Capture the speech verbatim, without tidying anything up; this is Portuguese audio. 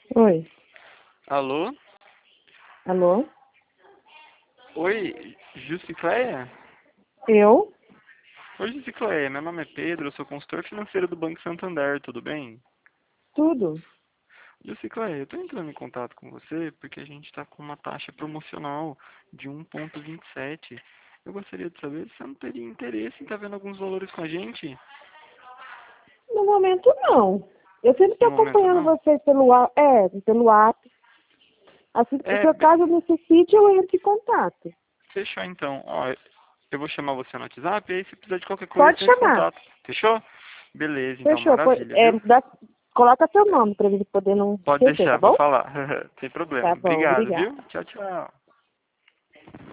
Oi. Alô? Alô? Oi, Jusicleia? Eu? Oi, Jusicleia, meu nome é Pedro, eu sou consultor financeiro do Banco Santander, tudo bem? Tudo? Jusicleia, eu tô entrando em contato com você porque a gente está com uma taxa promocional de um vírgula vinte e sete. Eu gostaria de saber se você não teria interesse em estar vendo alguns valores com a gente? No momento, não. Eu sempre estou No momento acompanhando não? vocês pelo, a- é, pelo app. Assim, É, se be- caso eu necessite, eu entro em contato. fechou então. Ó, eu vou chamar você no WhatsApp e aí se precisar de qualquer coisa, Pode você entra em chamar. contato. Fechou? Beleza, então, Fechou. Po- maravilha, É, viu? dá- coloca seu nome para ele poder não Pode esquecer, tá deixar, vou bom? falar. Sem problema. Tá bom, Obrigado, obrigada. viu? Tchau, tchau.